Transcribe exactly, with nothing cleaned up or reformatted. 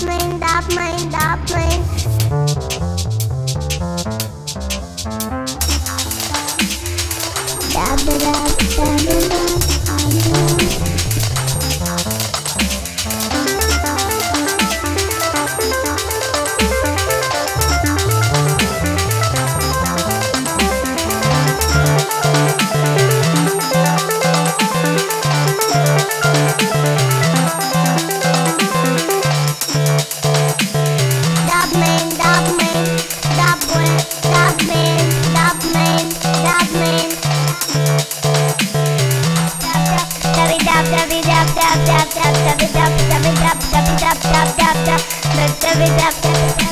main, dab main, dab main. Dab da dab, dab da dab, dab dab dab dab dab dab dab dab dab dab dab dab dab dab